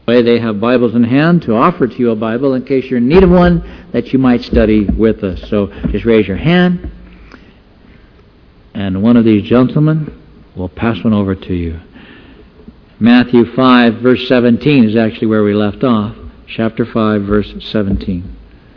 They have Bibles in hand to offer to you a Bible in case you're in need of one that you might study with us. So just raise your hand, and one of these gentlemen will pass one over to you. Matthew 5, verse 17 is actually where we left off. Chapter 5, verse 17.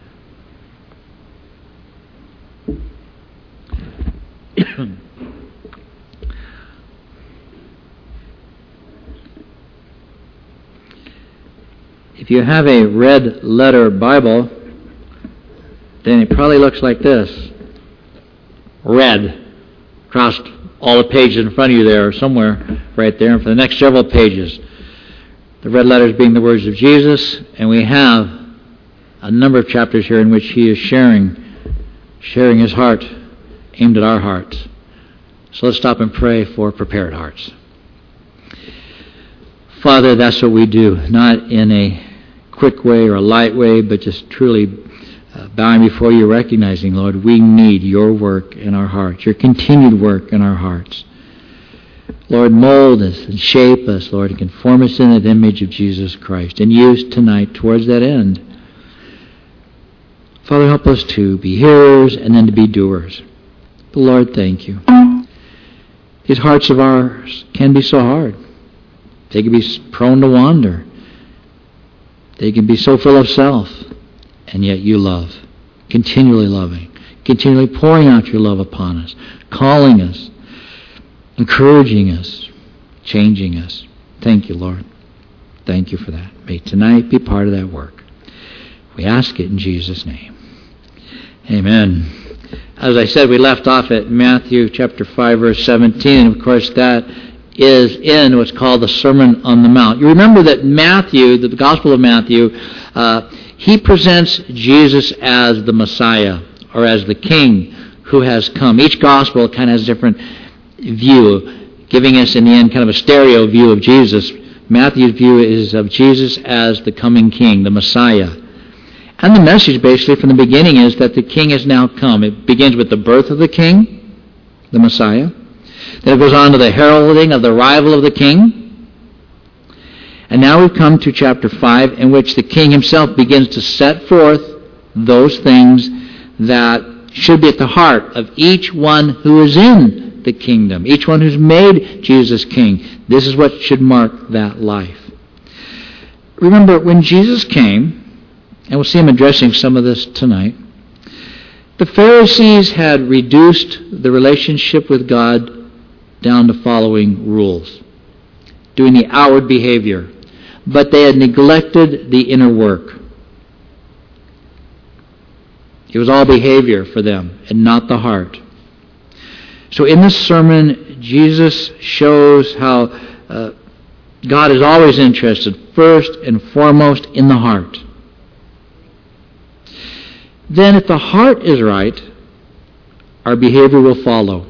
If you have a red letter Bible, then it probably looks like this. Red across all the pages in front of you there, or somewhere right there, and for the next several pages. The red letters being the words of Jesus, and we have a number of chapters here in which he is sharing his heart aimed at our hearts. So let's stop and pray for prepared hearts. Father, that's what we do, not in a quick way or a light way, but just truly bowing before you, recognizing, Lord, we need your work in our hearts, your continued work in our hearts. Lord, mold us and shape us, Lord, and conform us in the image of Jesus Christ, and use tonight towards that end. Father, help us to be hearers and then to be doers. But Lord, thank you. These hearts of ours can be so hard. They can be prone to wander. They can be so full of self, and yet you love, continually loving, continually pouring out your love upon us, calling us, encouraging us, changing us. Thank you, Lord. Thank you for that. May tonight be part of that work. We ask it in Jesus' name. Amen. As I said, we left off at Matthew chapter 5, verse 17, and of course that is in what's called the Sermon on the Mount. You remember that Matthew, the Gospel of Matthew, he presents Jesus as the Messiah, or as the King who has come. Each Gospel kind of has a different view, giving us in the end kind of a stereo view of Jesus. Matthew's view is of Jesus as the coming King, the Messiah. And the message basically from the beginning is that the King has now come. It begins with the birth of the King, the Messiah. Then it goes on to the heralding of the arrival of the King. And now we've come to chapter 5, in which the King himself begins to set forth those things that should be at the heart of each one who is in the kingdom, each one who's made Jesus King. This is what should mark that life. Remember, when Jesus came, and we'll see him addressing some of this tonight, the Pharisees had reduced the relationship with God down to following rules, doing the outward behavior, but they had neglected the inner work. It was all behavior for them and not the heart. So in this sermon, Jesus shows how God is always interested first and foremost in the heart. Then if the heart is right, our behavior will follow.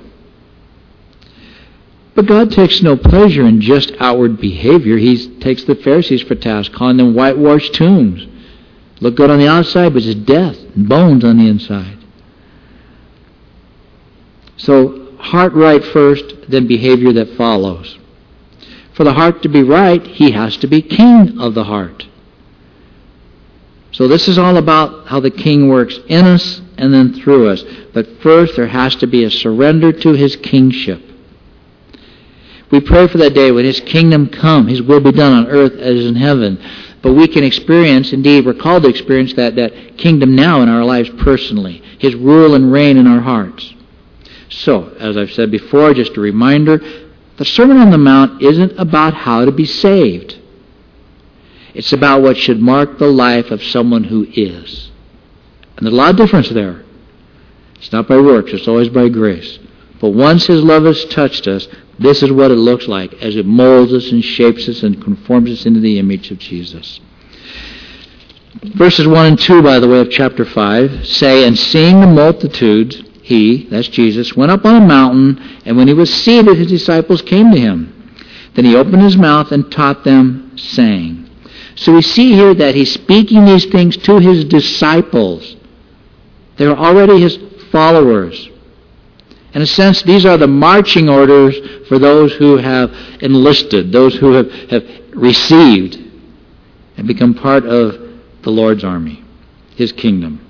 But God takes no pleasure in just outward behavior. He takes the Pharisees for task, calling them whitewashed tombs. Look good on the outside, but just death and bones on the inside. So, heart right first, then behavior that follows. For the heart to be right, he has to be king of the heart. So this is all about how the King works in us and then through us. But first, there has to be a surrender to his kingship. We pray for that day when his kingdom come, his will be done on earth as in heaven. But we can experience, indeed, we're called to experience that kingdom now in our lives personally, his rule and reign in our hearts. So, as I've said before, just a reminder, the Sermon on the Mount isn't about how to be saved. It's about what should mark the life of someone who is. And there's a lot of difference there. It's not by works, it's always by grace. But once his love has touched us, this is what it looks like as it molds us and shapes us and conforms us into the image of Jesus. Verses 1 and 2, by the way, of chapter 5 say, "And seeing the multitudes, he," that's Jesus, "went up on a mountain, and when he was seated, his disciples came to him. Then he opened his mouth and taught them, saying." So we see here that he's speaking these things to his disciples. They're already his followers. In a sense, these are the marching orders for those who have enlisted, those who have received. and become part of the Lord's army, His kingdom.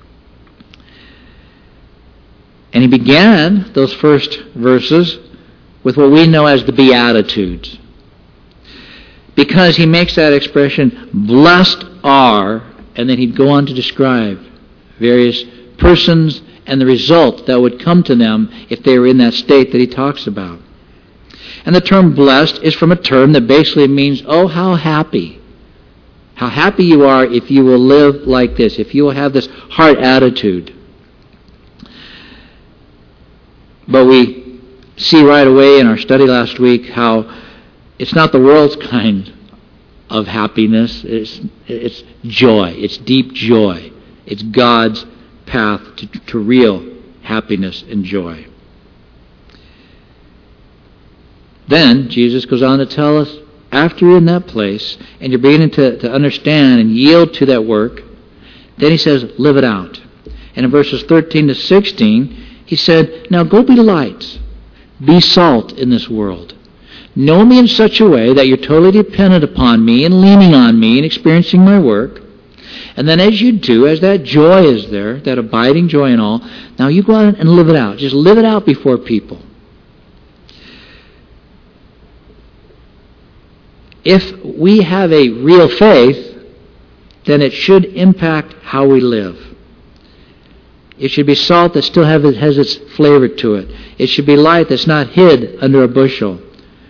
And he began those first verses with what we know as the Beatitudes. Because he makes that expression, blessed are, and then he'd go on to describe various persons and the result that would come to them if they were in that state that he talks about. And the term blessed is from a term that basically means, oh, how happy. How happy you are if you will live like this, if you will have this heart attitude. But we see right away in our study last week how it's not the world's kind of happiness. It's joy. It's deep joy. It's God's path to real happiness and joy. Then Jesus goes on to tell us, after you're in that place and you're beginning to understand and yield to that work, then he says, live it out. And in verses 13 to 16, he said, now go be lights. Be salt in this world. Know me in such a way that you're totally dependent upon me and leaning on me and experiencing my work. And then as you do, as that joy is there, that abiding joy and all, now you go out and live it out. Just live it out before people. If we have a real faith, then it should impact how we live. It should be salt that still has its flavor to it. It should be light that's not hid under a bushel.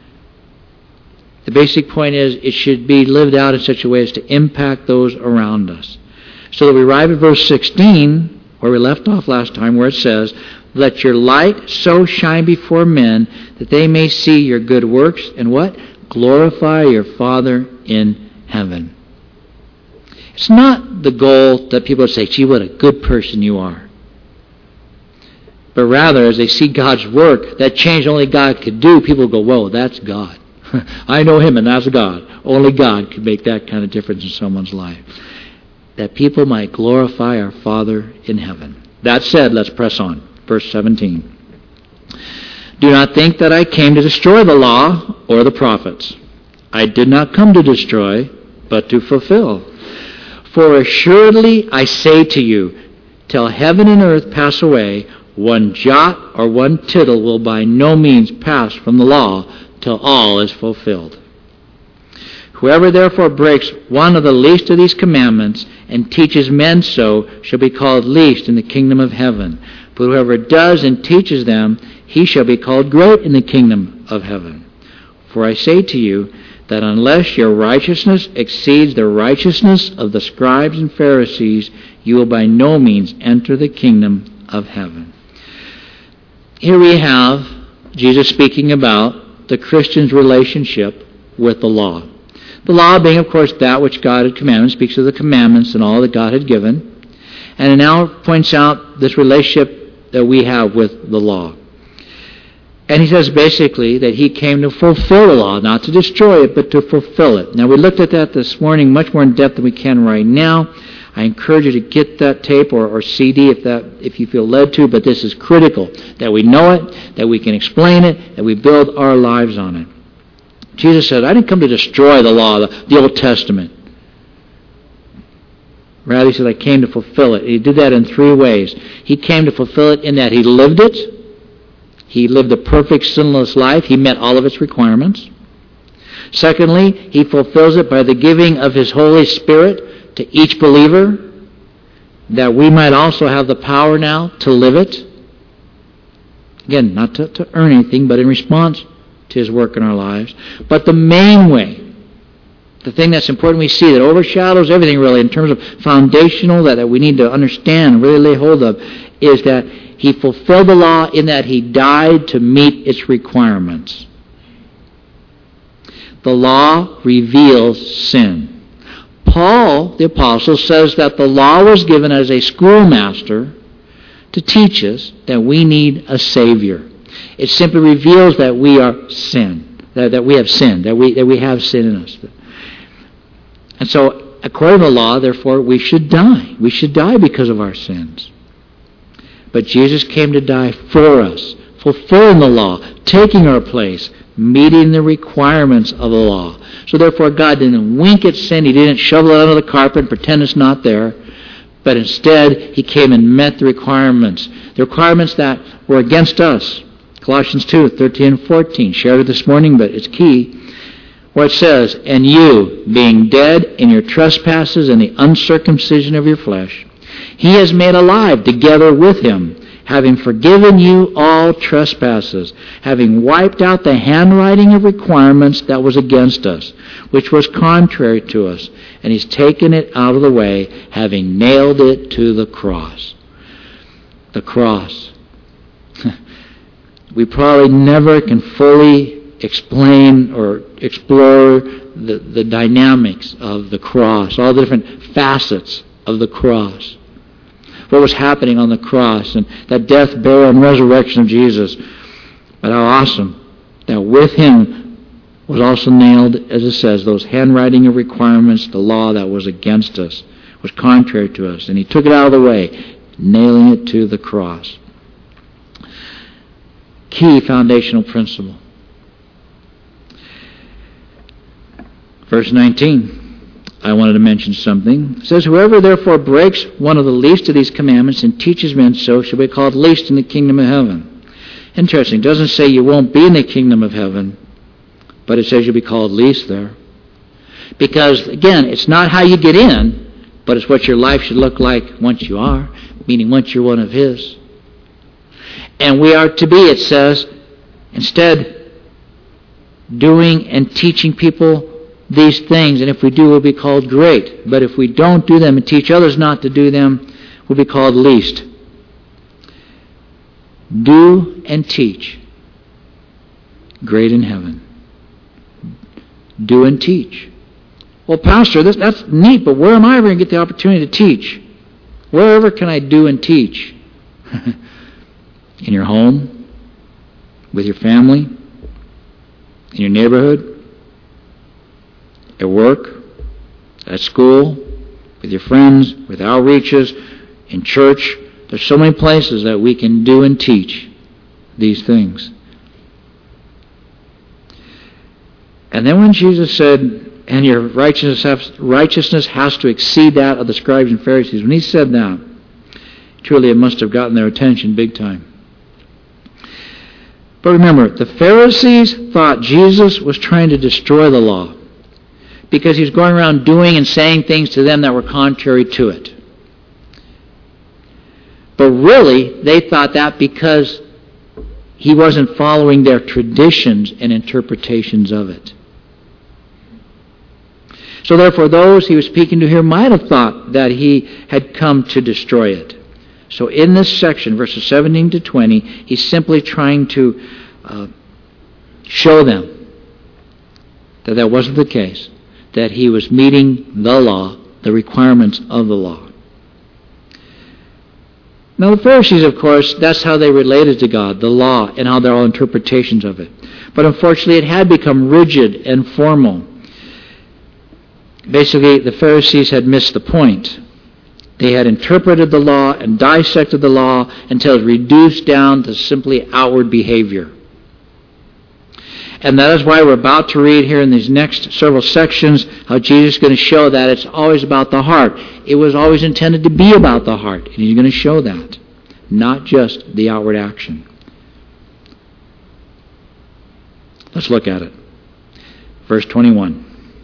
The basic point is it should be lived out in such a way as to impact those around us. So that we arrive at verse 16, where we left off last time, where it says, let your light so shine before men that they may see your good works and what? Glorify your Father in heaven. It's not the goal that people say, gee, what a good person you are. But rather, as they see God's work, that change only God could do, people go, whoa, that's God. I know Him and that's God. Only God could make that kind of difference in someone's life. That people might glorify our Father in heaven. That said, let's press on. Verse 17. Do not think that I came to destroy the law or the prophets. I did not come to destroy, but to fulfill. For assuredly I say to you, till heaven and earth pass away, one jot or one tittle will by no means pass from the law till all is fulfilled. Whoever therefore breaks one of the least of these commandments and teaches men so shall be called least in the kingdom of heaven. But whoever does and teaches them, he shall be called great in the kingdom of heaven. For I say to you that unless your righteousness exceeds the righteousness of the scribes and Pharisees, you will by no means enter the kingdom of heaven. Here we have Jesus speaking about the Christian's relationship with the law. The law being, of course, that which God had commanded, speaks of the commandments and all that God had given. And it now points out this relationship that we have with the law. And he says basically that he came to fulfill the law, not to destroy it, but to fulfill it. Now, we looked at that this morning much more in depth than we can right now. I encourage you to get that tape or CD if you feel led to, but this is critical, that we know it, that we can explain it, that we build our lives on it. Jesus said, I didn't come to destroy the law, the Old Testament. Rather, he said, I came to fulfill it. He did that in three ways. He came to fulfill it in that he lived it. He lived a perfect, sinless life. He met all of its requirements. Secondly, he fulfills it by the giving of his Holy Spirit to each believer, that we might also have the power now to live it. Again, not to earn anything, but in response to his work in our lives. But the main way, the thing that's important we see that overshadows everything really in terms of foundational that we need to understand and really lay hold of, is that he fulfilled the law in that he died to meet its requirements. The law reveals sin. Paul, the apostle, says that the law was given as a schoolmaster to teach us that we need a Savior. It simply reveals that we are sin, that we have sin, that we have sin in us. And so, according to the law, therefore, we should die. We should die because of our sins. But Jesus came to die for us, fulfilling the law, taking our place, meeting the requirements of the law. So therefore God didn't wink at sin. He didn't shovel it under the carpet and pretend it's not there. But instead, He came and met the requirements that were against us. Colossians 2:13 and 14. Shared it this morning, but it's key. Where it says, "And you, being dead in your trespasses and the uncircumcision of your flesh, He has made alive together with Him, having forgiven you all trespasses, having wiped out the handwriting of requirements that was against us, which was contrary to us, and He's taken it out of the way, having nailed it to the cross." The cross. We probably never can fully explain or explore the dynamics of the cross, all the different facets of the cross. What was happening on the cross and that death, burial, and resurrection of Jesus. But how awesome that with Him was also nailed, as it says, those handwriting of requirements, the law that was against us, was contrary to us. And He took it out of the way, nailing it to the cross. Key foundational principle. Verse 19. I wanted to mention something. It says, "Whoever therefore breaks one of the least of these commandments and teaches men so shall be called least in the kingdom of heaven." Interesting. It doesn't say you won't be in the kingdom of heaven, but it says you'll be called least there. Because, again, it's not how you get in, but it's what your life should look like once you are, meaning once you're one of His. And we are to be, it says, instead, doing and teaching people these things, and if we do, we'll be called great. But if we don't do them and teach others not to do them, we'll be called least. Do and teach. Great in heaven. Do and teach. Well, Pastor, that's neat, but where am I ever going to get the opportunity to teach? Wherever can I do and teach? In your home? With your family? In your neighborhood? At work, at school, with your friends, with outreaches, in church. There's so many places that we can do and teach these things. And then when Jesus said, "And your righteousness has to exceed that of the scribes and Pharisees," when He said that, truly it must have gotten their attention big time. But remember, the Pharisees thought Jesus was trying to destroy the law, because He was going around doing and saying things to them that were contrary to it. But really, they thought that because He wasn't following their traditions and interpretations of it. So therefore, those He was speaking to here might have thought that He had come to destroy it. So in this section, verses 17 to 20, He's simply trying to show them that that wasn't the case, that He was meeting the law, the requirements of the law. Now the Pharisees, of course, that's how they related to God, the law, and how their all interpretations of it. But unfortunately, it had become rigid and formal. Basically, the Pharisees had missed the point. They had interpreted the law and dissected the law until it was reduced down to simply outward behavior. And that is why we're about to read here in these next several sections how Jesus is going to show that it's always about the heart. It was always intended to be about the heart. And He's going to show that, not just the outward action. Let's look at it. Verse 21.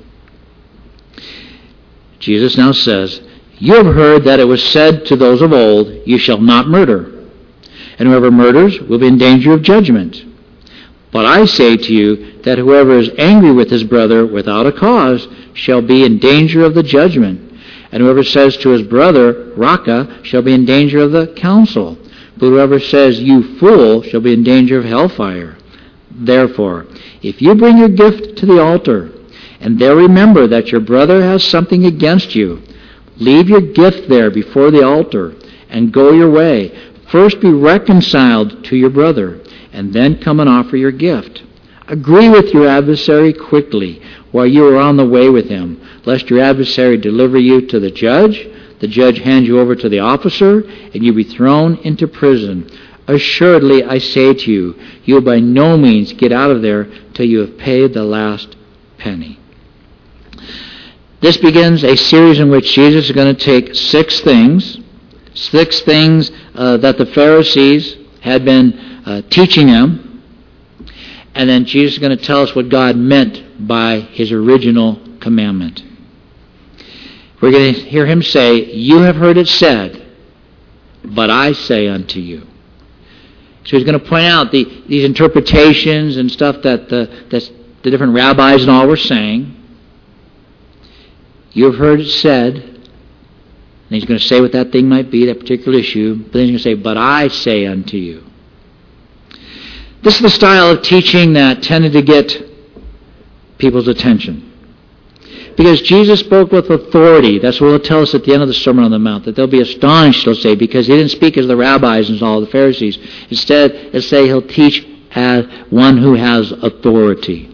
Jesus now says, "You have heard that it was said to those of old, 'You shall not murder,' and whoever murders will be in danger of judgment. But I say to you that whoever is angry with his brother without a cause shall be in danger of the judgment. And whoever says to his brother, 'Raca,' shall be in danger of the council. But whoever says, 'You fool,' shall be in danger of hellfire. Therefore, if you bring your gift to the altar, and there remember that your brother has something against you, leave your gift there before the altar, and go your way. First be reconciled to your brother, and then come and offer your gift. Agree with your adversary quickly while you are on the way with him, lest your adversary deliver you to the judge hand you over to the officer, and you be thrown into prison. Assuredly, I say to you, you will by no means get out of there till you have paid the last penny. This begins a series in which Jesus is going to take six things that the Pharisees had been teaching them, and then Jesus is going to tell us what God meant by his original commandment. We're going to hear him say, you have heard it said, but I say unto you. So he's going to point out these interpretations and stuff that the different rabbis and all were saying. You have heard it said, and he's going to say what that thing might be, that particular issue, but then he's going to say, but I say unto you. This is the style of teaching that tended to get people's attention. Because Jesus spoke with authority. That's what he'll tell us at the end of the Sermon on the Mount, that they'll be astonished, he'll say, because he didn't speak as the rabbis and all the Pharisees. Instead, he'll say he'll teach as one who has authority.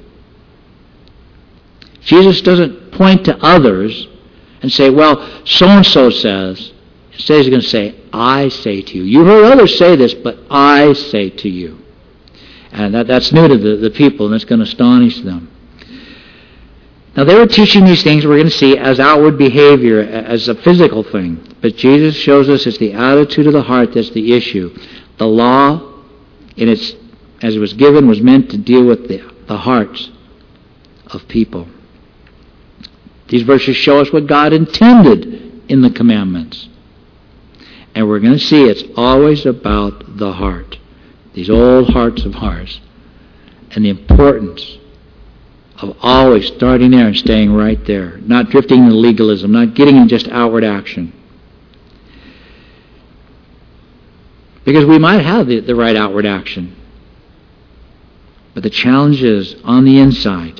Jesus doesn't point to others and say, well, so-and-so says. Instead, he's going to say, I say to you. You heard others say this, but I say to you. And that's new to the people, and it's going to astonish them. Now, they were teaching these things, we're going to see, as outward behavior, as a physical thing. But Jesus shows us it's the attitude of the heart that's the issue. The law, as it was given, was meant to deal with the hearts of people. These verses show us what God intended in the commandments. And we're going to see it's always about the heart. These old hearts of ours. And the importance of always starting there and staying right there. Not drifting into legalism. Not getting in just outward action. Because we might have the right outward action. But the challenge is on the inside.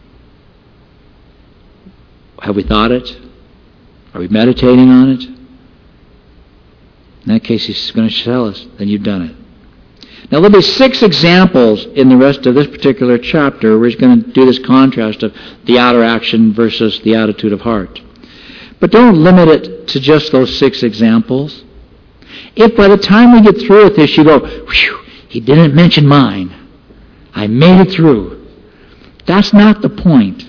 Have we thought it? Are we meditating on it? In that case, he's going to tell us, then you've done it. Now, there'll be 6 examples in the rest of this particular chapter where he's going to do this contrast of the outer action versus the attitude of heart. But don't limit it to just those 6 examples. If by the time we get through with this, you go, whew, he didn't mention mine. I made it through. That's not the point.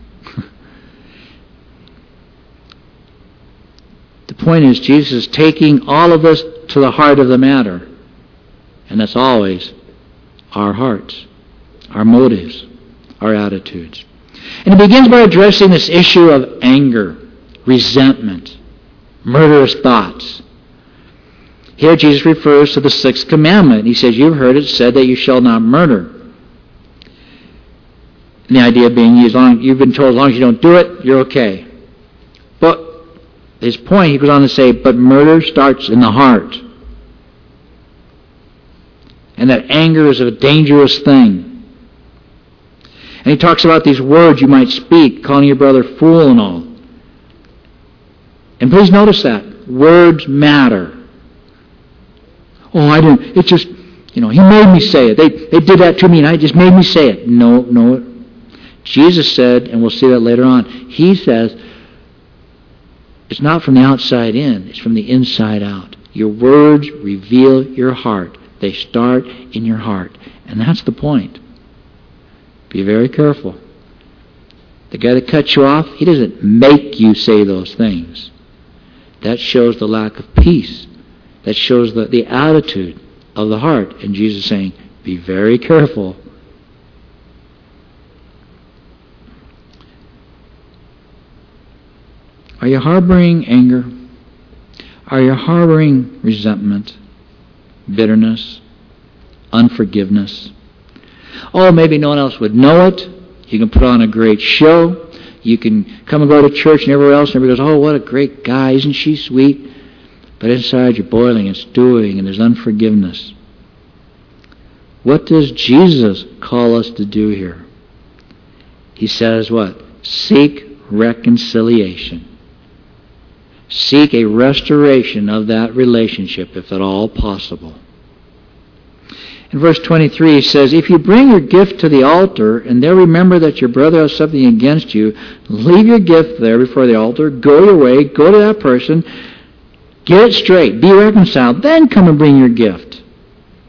The point is, Jesus is taking all of us to the heart of the matter. And that's always our hearts, our motives, our attitudes. And it begins by addressing this issue of anger, resentment, murderous thoughts. Here Jesus refers to the 6th commandment. He says, you've heard it said that you shall not murder. And the idea being, you've been told as long as you don't do it, you're okay. But his point, he goes on to say, but murder starts in the heart. And that anger is a dangerous thing. And he talks about these words you might speak, calling your brother fool and all. And please notice that. Words matter. Oh, I didn't, it's just, he made me say it. They did that to me and I just made me say it. No. Jesus said, and we'll see that later on, he says, it's not from the outside in, it's from the inside out. Your words reveal your heart. They start in your heart. And that's the point. Be very careful. The guy that cuts you off, he doesn't make you say those things. That shows the lack of peace. That shows the attitude of the heart. And Jesus is saying, be very careful. Are you harboring anger? Are you harboring resentment? Bitterness, unforgiveness. Oh, maybe no one else would know it. You can put on a great show. You can come and go to church and everywhere else, and everybody goes, oh, what a great guy. Isn't she sweet? But inside you're boiling and stewing, and there's unforgiveness. What does Jesus call us to do here? He says what? Seek reconciliation. Seek a restoration of that relationship, if at all possible. In verse 23, he says, if you bring your gift to the altar, and there remember that your brother has something against you, leave your gift there before the altar, go your way, go to that person, get it straight, be reconciled, then come and bring your gift.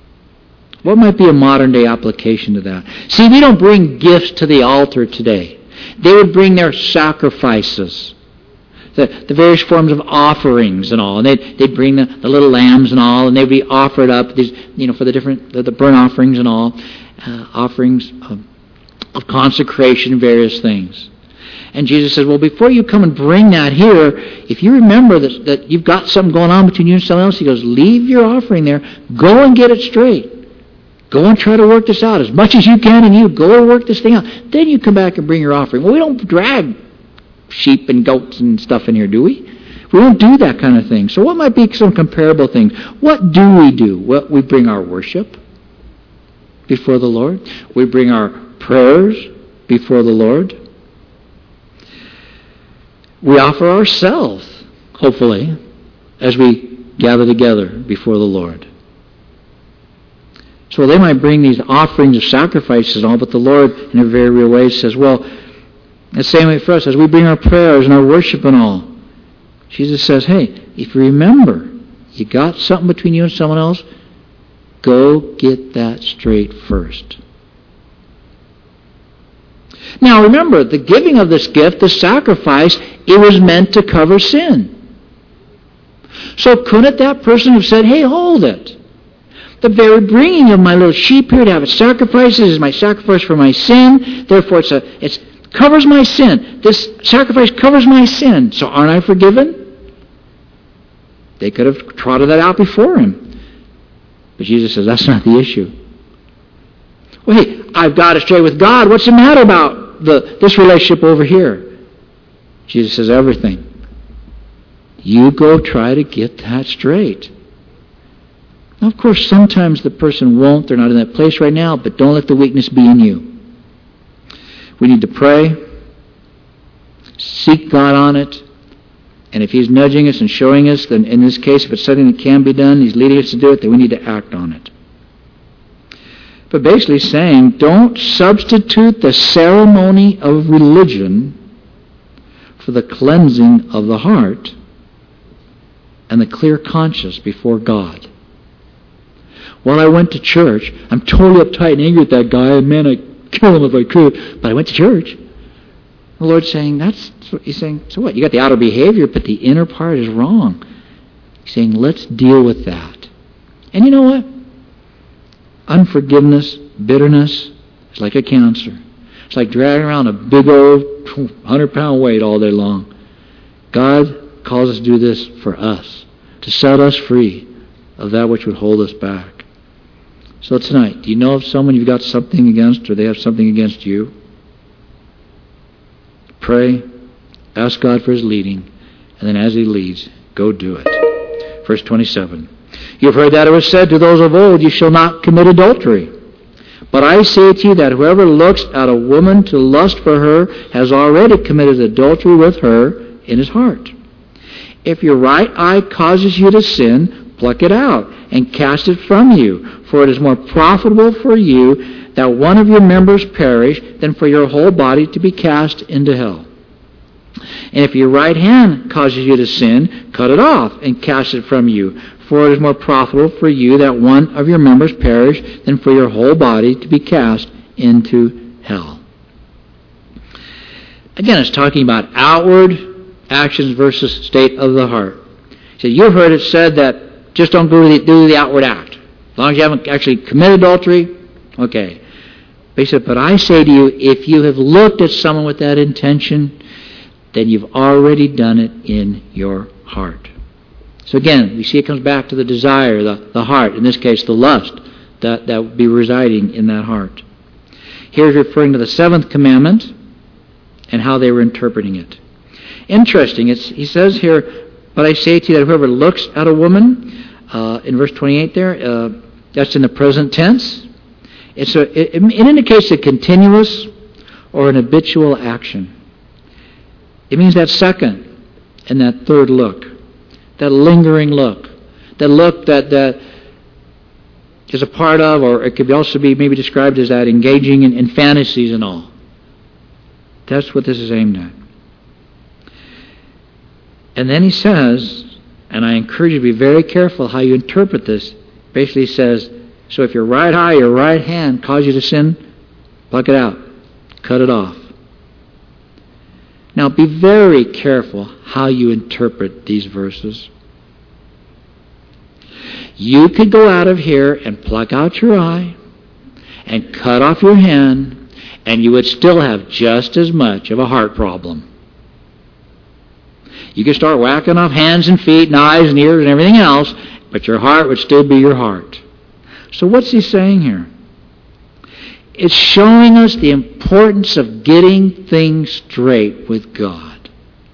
What might be a modern-day application to that? See, we don't bring gifts to the altar today. They would bring their sacrifices, the various forms of offerings and all. And they'd bring the little lambs and all, and they'd be offered up, for the burnt offerings and all, offerings of consecration and various things. And Jesus says, well, before you come and bring that here, if you remember that you've got something going on between you and someone else, he goes, leave your offering there. Go and get it straight. Go and try to work this out as much as you can, and you go and work this thing out. Then you come back and bring your offering. Well, we don't drag sheep and goats and stuff in here, do we? We don't do that kind of thing. So what might be some comparable things? What do we do? Well, we bring our worship before the Lord. We bring our prayers before the Lord. We offer ourselves, hopefully, as we gather together before the Lord. So they might bring these offerings of sacrifices and all, but the Lord, in a very real way, says, well, the same way for us, as we bring our prayers and our worship and all, Jesus says, hey, if you remember, you got something between you and someone else, go get that straight first. Now remember, the giving of this gift, the sacrifice, it was meant to cover sin. So couldn't that person have said, hey, hold it. The very bringing of my little sheep here to have it sacrificed is my sacrifice for my sin. Therefore, it covers my sin. This sacrifice covers my sin. So aren't I forgiven? They could have trotted that out before him. But Jesus says, that's not the issue. Well, hey, I've got it straight with God. What's the matter about this relationship over here? Jesus says, everything. You go try to get that straight. Now, of course, sometimes the person won't. They're not in that place right now, but don't let the weakness be in you. We need to pray, seek God on it, and if He's nudging us and showing us, then in this case, if it's something that can be done, He's leading us to do it, then we need to act on it. But basically saying, don't substitute the ceremony of religion for the cleansing of the heart and the clear conscience before God. Well, I went to church. I'm totally uptight and angry at that guy, and man, I'd kill him if I could. But I went to church. The Lord's saying, He's saying, so what? You got the outer behavior, but the inner part is wrong. He's saying, let's deal with that. And you know what? Unforgiveness, bitterness, is like a cancer. It's like dragging around a big old 100-pound weight all day long. God calls us to do this for us, to set us free of that which would hold us back. So tonight, do you know of someone you've got something against, or they have something against you? Pray, ask God for His leading, and then as He leads, go do it. Verse 27. You've heard that it was said to those of old, you shall not commit adultery. But I say to you that whoever looks at a woman to lust for her has already committed adultery with her in his heart. If your right eye causes you to sin, pluck it out and cast it from you. For it is more profitable for you that one of your members perish than for your whole body to be cast into hell. And if your right hand causes you to sin, cut it off and cast it from you. For it is more profitable for you that one of your members perish than for your whole body to be cast into hell. Again, it's talking about outward actions versus state of the heart. So you've heard it said that just don't do the outward act. As long as you haven't actually committed adultery, okay. But he said, but I say to you, if you have looked at someone with that intention, then you've already done it in your heart. So again, we see it comes back to the desire, the heart, in this case the lust, that would be residing in that heart. Here's referring to the seventh commandment and how they were interpreting it. Interesting, he says here, but I say to you that whoever looks at a woman, in verse 28 there, that's in the present tense. It indicates a continuous or an habitual action. It means that second and that third look, that lingering look, that look that is a part of, or it could also be maybe described as that engaging in fantasies and all. That's what this is aimed at. And then he says, and I encourage you to be very careful how you interpret this, basically says, So if your right eye, your right hand cause you to sin, pluck it out. Cut it off. Now be very careful how you interpret these verses. You could go out of here and pluck out your eye and cut off your hand, and you would still have just as much of a heart problem. You could start whacking off hands and feet and eyes and ears and everything else, but your heart would still be your heart. So what's he saying here? It's showing us the importance of getting things straight with God.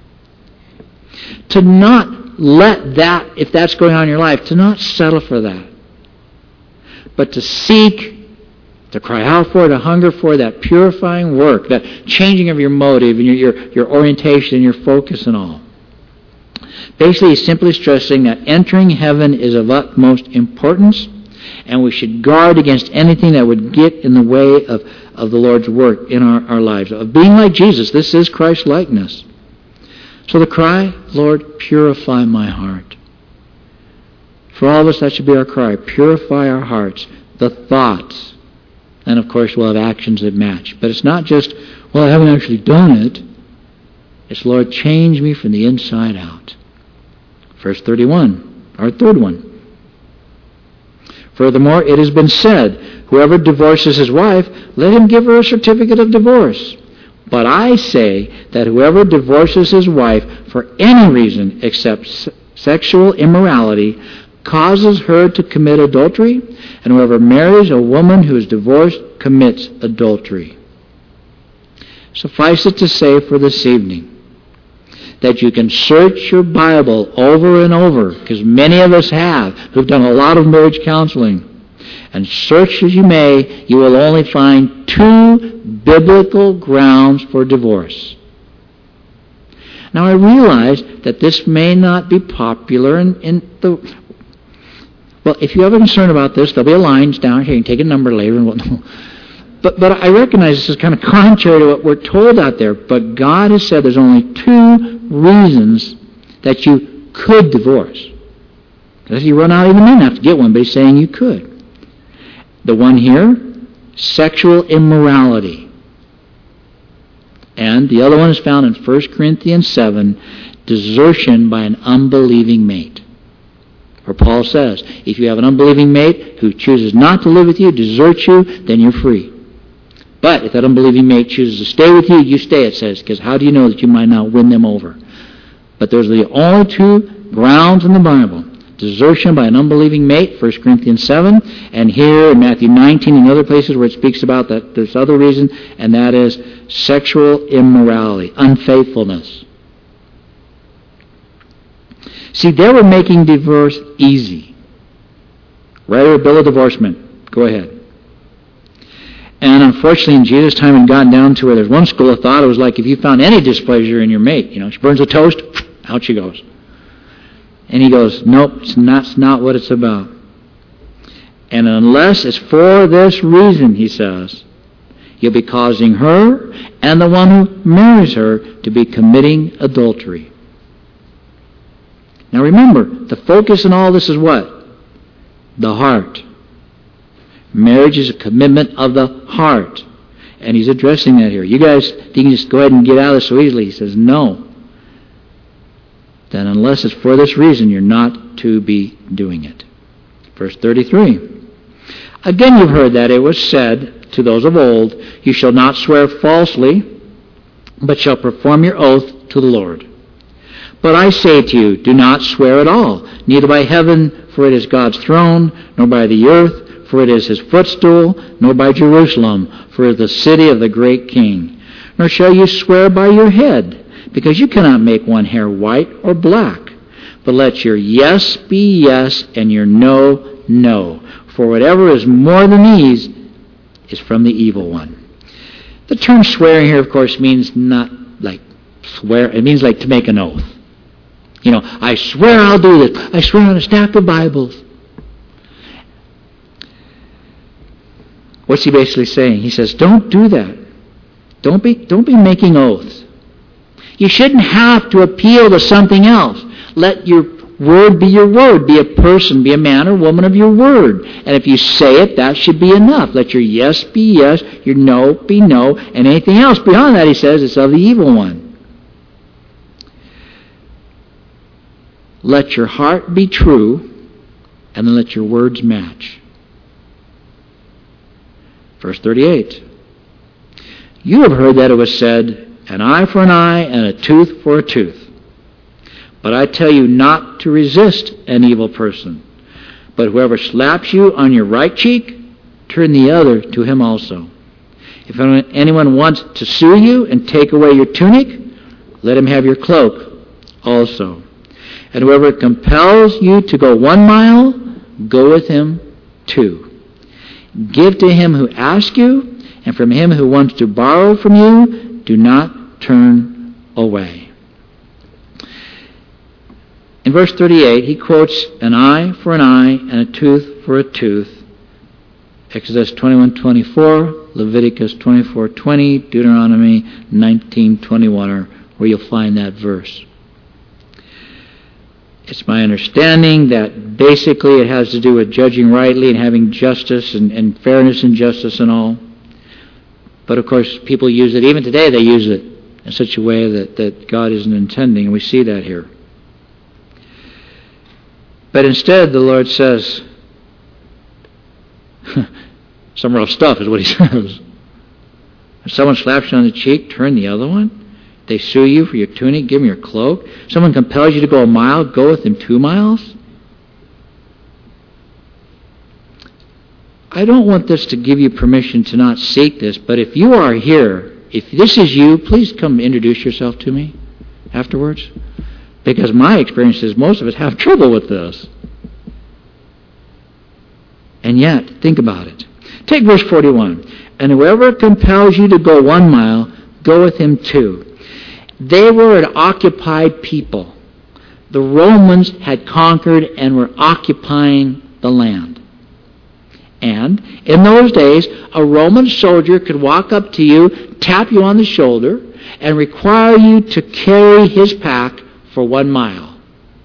To not let that, if that's going on in your life, to not settle for that. But to seek, to cry out for, to hunger for that purifying work, that changing of your motive and your orientation and your focus and all. Basically, he's simply stressing that entering heaven is of utmost importance, and we should guard against anything that would get in the way of the Lord's work in our lives. Of being like Jesus. This is Christ-likeness. So the cry, Lord, purify my heart. For all of us, that should be our cry. Purify our hearts, the thoughts. And of course, we'll have actions that match. But it's not just, well, I haven't actually done it. It's, Lord, change me from the inside out. Verse 31, our third one. Furthermore, it has been said, whoever divorces his wife, let him give her a certificate of divorce. But I say that whoever divorces his wife for any reason except sexual immorality causes her to commit adultery, and whoever marries a woman who is divorced commits adultery. Suffice it to say for this evening that you can search your Bible over and over, because many of us have, who've done a lot of marriage counseling. And search as you may, you will only find 2 biblical grounds for divorce. Now I realize that this may not be popular in the... Well, if you have a concern about this, there'll be a lines down here. You can take a number later and whatnot. But I recognize this is kind of contrary to what we're told out there. But God has said there's only 2 reasons that you could divorce. Because you run out, even then have to get one, but he's saying you could. The one here, sexual immorality. And the other one is found in 1 Corinthians 7, desertion by an unbelieving mate. Where Paul says, if you have an unbelieving mate who chooses not to live with you, deserts you, then you're free. But if that unbelieving mate chooses to stay with you, you stay, it says, because how do you know that you might not win them over? But those are the only 2 grounds in the Bible. Desertion by an unbelieving mate, 1 Corinthians 7, and here in Matthew 19 and other places where it speaks about that this other reason, and that is sexual immorality, unfaithfulness. See, they were making divorce easy. Write a bill of divorcement. Go ahead. And unfortunately, in Jesus' time, it had gotten down to where there's one school of thought. It was like if you found any displeasure in your mate, she burns a toast, out she goes. And he goes, nope, that's not what it's about. And unless it's for this reason, he says, you'll be causing her and the one who marries her to be committing adultery. Now remember, the focus in all this is what? The heart. Marriage is a commitment of the heart. And he's addressing that here. You guys think you can just go ahead and get out of this so easily. He says, no. Then unless it's for this reason, you're not to be doing it. Verse 33. Again you've heard that it was said to those of old, you shall not swear falsely, but shall perform your oath to the Lord. But I say to you, do not swear at all, neither by heaven, for it is God's throne, nor by the earth, for it is his footstool, nor by Jerusalem, for it is the city of the great King. Nor shall you swear by your head, because you cannot make one hair white or black. But let your yes be yes, and your no, no. For whatever is more than these is from the evil one. The term swearing here, of course, means not like swear. It means like to make an oath. I swear I'll do this. I swear on a stack of Bibles. What's he basically saying? He says, don't do that. Don't be making oaths. You shouldn't have to appeal to something else. Let your word be your word. Be a person, be a man or woman of your word. And if you say it, that should be enough. Let your yes be yes, your no be no, and anything else beyond that, he says, is of the evil one. Let your heart be true, and then let your words match. Verse 38. You have heard that it was said, an eye for an eye and a tooth for a tooth. But I tell you not to resist an evil person. But whoever slaps you on your right cheek, turn the other to him also. If anyone wants to sue you and take away your tunic, let him have your cloak also. And whoever compels you to go 1 mile, go with him 2. Give to him who asks you, and from him who wants to borrow from you, do not turn away. In verse 38, he quotes an eye for an eye and a tooth for a tooth. Exodus 21:24, Leviticus 24:20, Deuteronomy 19:21 are where you'll find that verse. It's my understanding that basically it has to do with judging rightly and having justice and fairness and justice and all. But of course, people use it. Even today, they use it in such a way that God isn't intending, and we see that here. But instead, the Lord says, some rough stuff is what he says. If someone slaps you on the cheek, turn the other one. They sue you for your tunic, give them your cloak. Someone compels you to go 1 mile, go with them 2 miles. I don't want this to give you permission to not seek this, but if you are here, if this is you, please come introduce yourself to me afterwards. Because my experience is most of us have trouble with this. And yet, think about it. Take verse 41. And whoever compels you to go 1 mile, go with him 2. They were an occupied people. The Romans had conquered and were occupying the land. And in those days, a Roman soldier could walk up to you, tap you on the shoulder, and require you to carry his pack for 1 mile.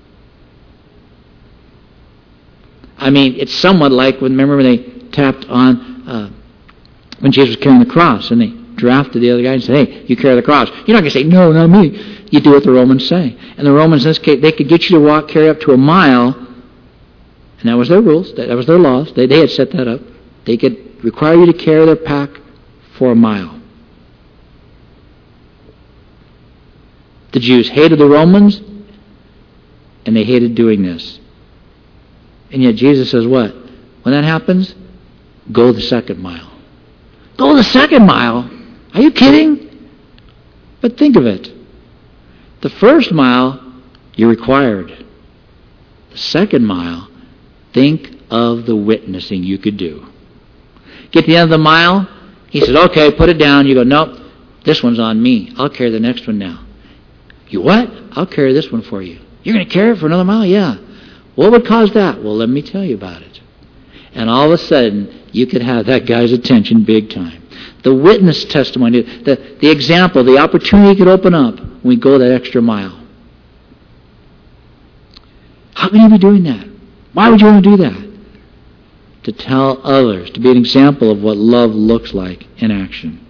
I mean, it's somewhat like remember when they tapped on when Jesus was carrying the cross, and they drafted the other guy and said, "Hey, you carry the cross." You're not going to say, "No, not me." You do what the Romans say. And the Romans, in this case, they could get you to carry up to 1 mile, and that was their rules. That was their laws. They had set that up. They could require you to carry their pack for 1 mile. The Jews hated the Romans, and they hated doing this. And yet Jesus says what? When that happens, go the 2nd mile. Go the 2nd mile? Are you kidding? But think of it. The 1st mile, you're required. The 2nd mile, think of the witnessing you could do. Get to the end of the mile, he says, "Okay, put it down." You go, "Nope, this one's on me. I'll carry the next one now." "You what?" "I'll carry this one for you." "You're going to carry it for another mile?" "Yeah." "What would cause that?" "Well, let me tell you about it." And all of a sudden, you could have that guy's attention big time. The witness testimony, the example, the opportunity could open up when we go that extra mile. How can you be doing that? Why would you want to do that? To tell others, to be an example of what love looks like in action.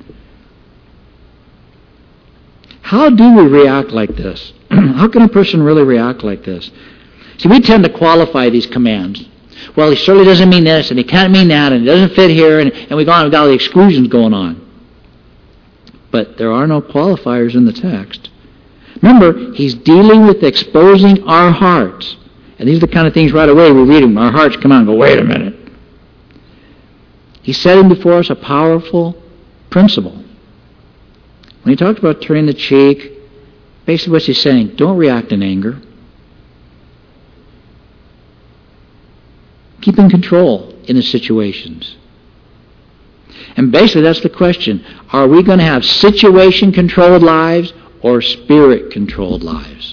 How do we react like this? How can a person really react like this? See, we tend to qualify these commands. Well, he certainly doesn't mean this, and he can't mean that, and it doesn't fit here, and we've got all the exclusions going on. But there are no qualifiers in the text. Remember, he's dealing with exposing our hearts. And these are the kind of things right away we read them. Our hearts come out and go, wait a minute. He's setting before us a powerful principle. When he talked about turning the cheek, basically what he's saying, don't react in anger. Keep in control in the situations. And basically that's the question. Are we going to have situation-controlled lives or spirit-controlled lives?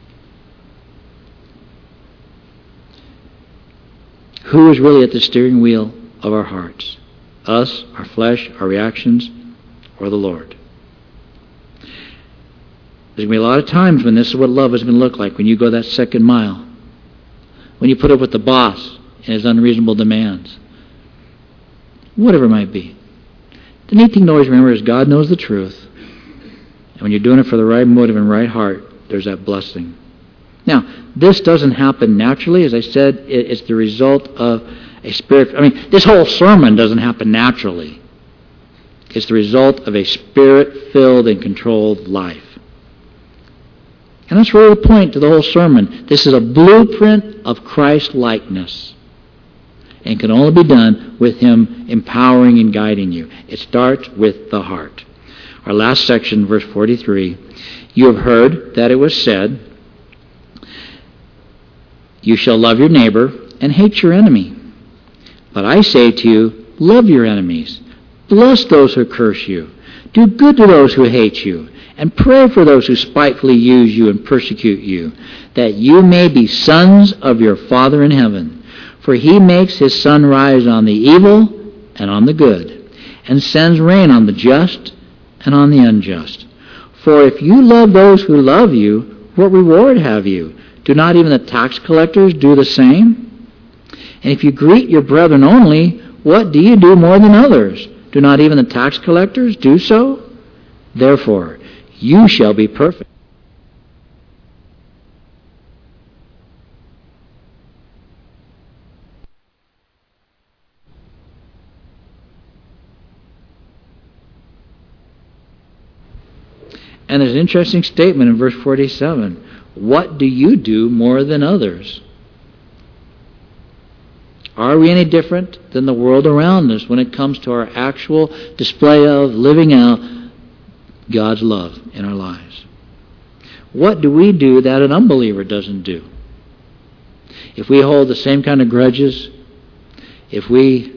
Who is really at the steering wheel of our hearts? Us, our flesh, our reactions, or the Lord? There's going to be a lot of times when this is what love is going to look like when you go that 2nd mile. when you put up with the boss and his unreasonable demands. Whatever it might be. The neat thing to always remember is God knows the truth. And when you're doing it for the right motive and right heart, there's that blessing. Now, this doesn't happen naturally. As I said, it's the result of a spirit. I mean, this whole sermon doesn't happen naturally. It's the result of a spirit-filled and controlled life. And that's really the point to the whole sermon. This is a blueprint of Christ-likeness. And can only be done with Him empowering and guiding you. It starts with the heart. Our last section, verse 43. You have heard that it was said, you shall love your neighbor and hate your enemy. But I say to you, love your enemies. Bless those who curse you. Do good to those who hate you. And pray for those who spitefully use you and persecute you, that you may be sons of your Father in heaven. For He makes His sun rise on the evil and on the good, and sends rain on the just and on the unjust. For if you love those who love you, what reward have you? Do not even the tax collectors do the same? And if you greet your brethren only, what do you do more than others? Do not even the tax collectors do so? Therefore, you shall be perfect. And there's an interesting statement in verse 47. What do you do more than others? Are we any different than the world around us when it comes to our actual display of living out God's love in our lives? What do we do that an unbeliever doesn't do? If we hold the same kind of grudges, if we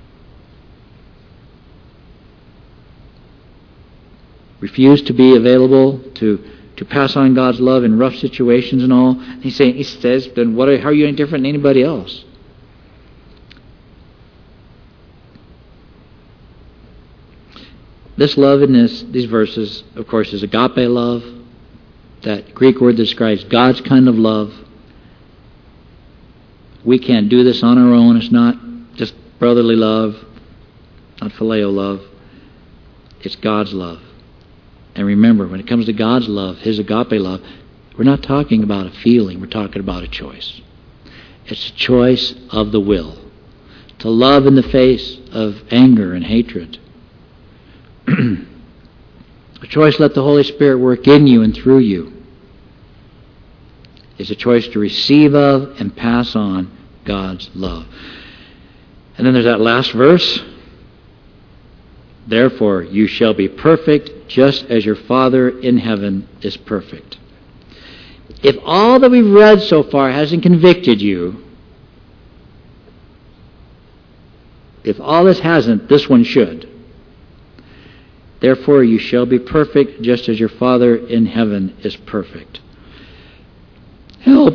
refuse to be available to pass on God's love in rough situations and all, he says, then how are you any different than anybody else? This love in these verses, of course, is agape love. That Greek word describes God's kind of love. We can't do this on our own. It's not just brotherly love, not phileo love. It's God's love. And remember, when it comes to God's love, His agape love, we're not talking about a feeling. We're talking about a choice. It's a choice of the will. To love in the face of anger and hatred. A choice to let the Holy Spirit work in you and through you. It's a choice to receive of and pass on God's love. And then there's that last verse. Therefore, you shall be perfect just as your Father in heaven is perfect. If all that we've read so far hasn't convicted you, if all this hasn't, this one should. Therefore, you shall be perfect just as your Father in heaven is perfect. Help.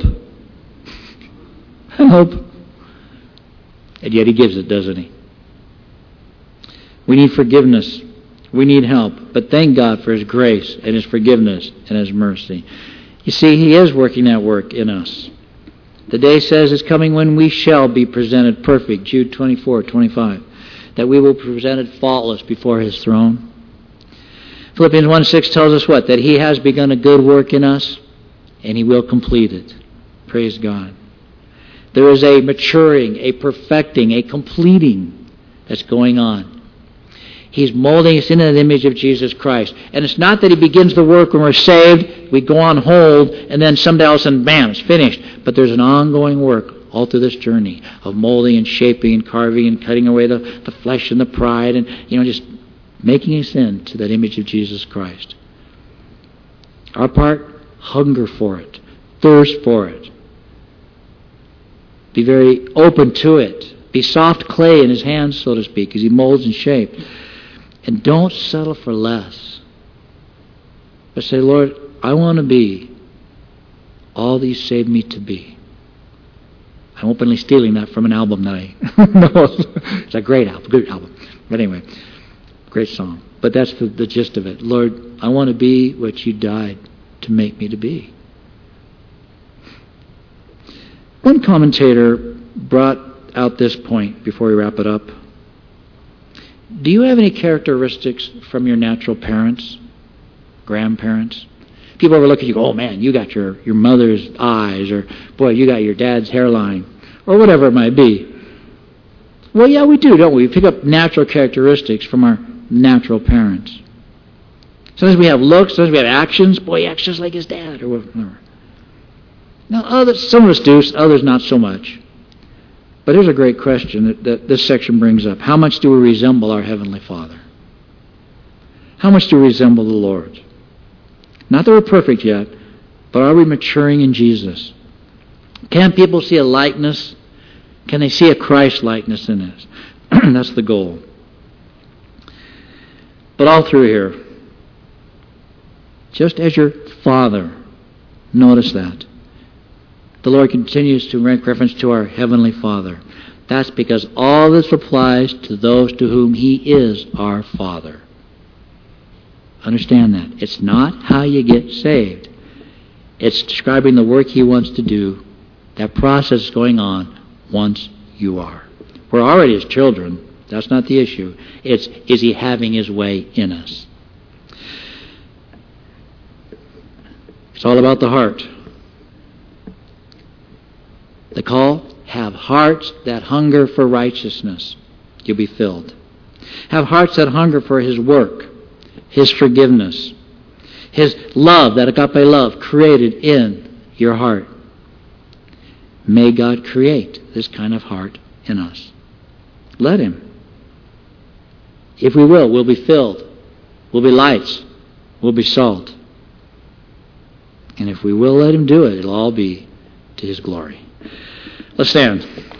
Help. And yet He gives it, doesn't He? We need forgiveness. We need help. But thank God for His grace and His forgiveness and His mercy. You see, He is working that work in us. The day says it's coming when we shall be presented perfect, Jude 24:25, that we will be presented faultless before His throne. Philippians 1:6 tells us what? That He has begun a good work in us, and He will complete it. Praise God. There is a maturing, a perfecting, a completing that's going on. He's molding us into the image of Jesus Christ. And it's not that He begins the work when we're saved, we go on hold, and then someday else and bam, it's finished. But there's an ongoing work all through this journey of molding and shaping and carving and cutting away the flesh and the pride and, just making us into that image of Jesus Christ. Our part, hunger for it, thirst for it. Be very open to it. Be soft clay in His hands, so to speak, as He molds and shapes. And don't settle for less. But say, Lord, I want to be all that You saved me to be. I'm openly stealing that from an album that it's a great album, good album. But anyway, great song. But that's the gist of it. Lord, I want to be what You died to make me to be. One commentator brought out this point before we wrap it up. Do you have any characteristics from your natural parents, grandparents? People ever look at you and go, oh man, you got your mother's eyes, or boy, you got your dad's hairline, or whatever it might be. Well, yeah, we do, don't we? We pick up natural characteristics from our natural parents. Sometimes we have looks, sometimes we have actions. Boy, he acts just like his dad, or whatever. Now, some of us do, others not so much. But here's a great question that this section brings up. How much do we resemble our Heavenly Father? How much do we resemble the Lord? Not that we're perfect yet, but are we maturing in Jesus? Can people see a likeness? Can they see a Christ-likeness in us? That's the goal. But all through here, just as your Father, notice that. The Lord continues to make reference to our Heavenly Father. That's because all this applies to those to whom He is our Father. Understand that. It's not how you get saved. It's describing the work He wants to do. That process is going on once you are. We're already His children. That's not the issue. It's, is He having His way in us? It's all about the heart. The call, have hearts that hunger for righteousness. You'll be filled. Have hearts that hunger for His work, His forgiveness, His love, that agape love created in your heart. May God create this kind of heart in us. Let Him. If we will, we'll be filled. We'll be lights. We'll be salt. And if we will let Him do it, it'll all be to His glory. Let's stand.